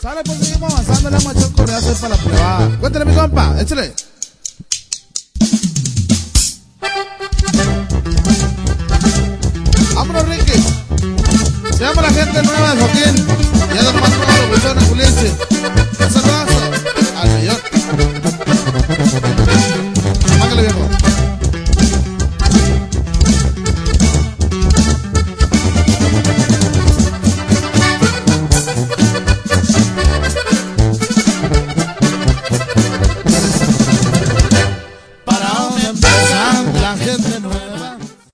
Sale, pues seguimos avanzando, le vamos a echar correazo para la plebada. Cuéntale, mi compa, échale. Vámonos, Ricky. Se llama la gente nueva de Joaquín.